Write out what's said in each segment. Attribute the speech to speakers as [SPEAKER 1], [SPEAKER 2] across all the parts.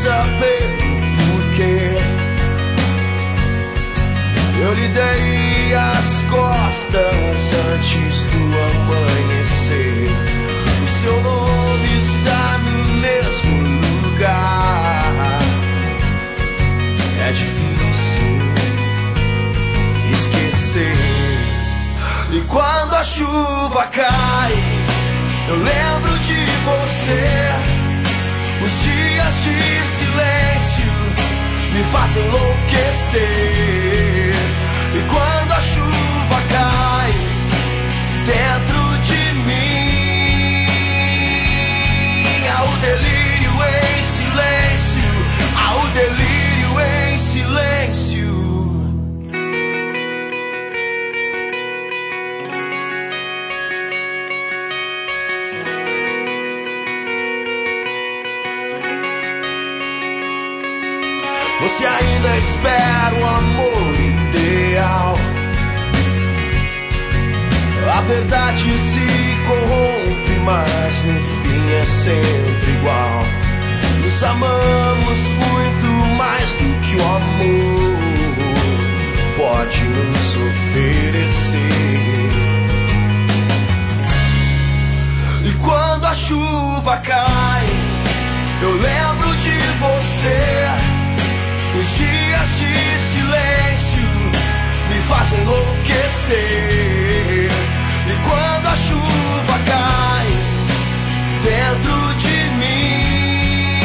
[SPEAKER 1] saber porquê. Eu lhe dei as costas antes do amanhecer. O seu nome está no mesmo lugar. É difícil esquecer. E quando a chuva cai, eu lembro de você. Os dias de silêncio me fazem enlouquecer. E quando a chuva cai dentro de mim, há o delírio em silêncio, há o delírio em silêncio. Você ainda espera o amor ideal. A verdade se corrompe, mas no fim é sempre igual. Nos amamos muito mais do que o amor pode nos oferecer. E quando a chuva cai, eu lembro de você. Os dias de silêncio me fazem enlouquecer. E quando a chuva cai dentro de mim,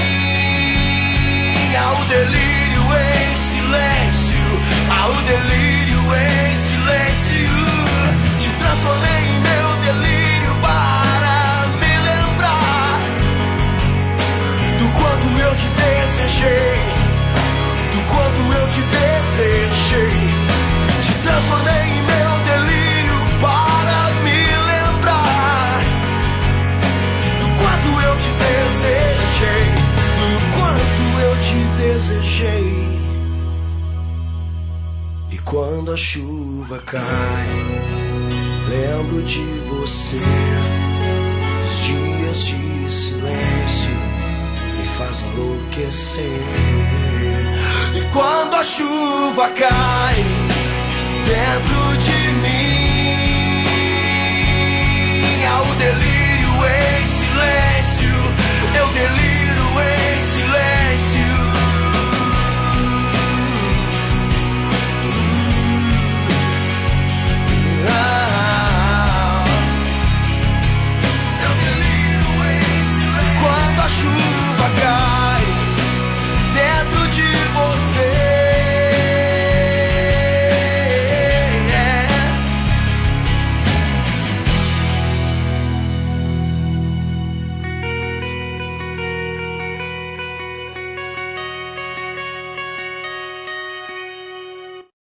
[SPEAKER 1] há o delírio em silêncio, há o delírio em silêncio. Te transformei em meu delírio para me lembrar do quanto eu te desejei, do quanto eu te desejei. Te transformei em meu delírio para me lembrar do quanto eu te desejei, do quanto eu te desejei. E quando a chuva cai, lembro de você. Os dias de silêncio me fazem enlouquecer. E quando a chuva cai dentro de mim, há o delírio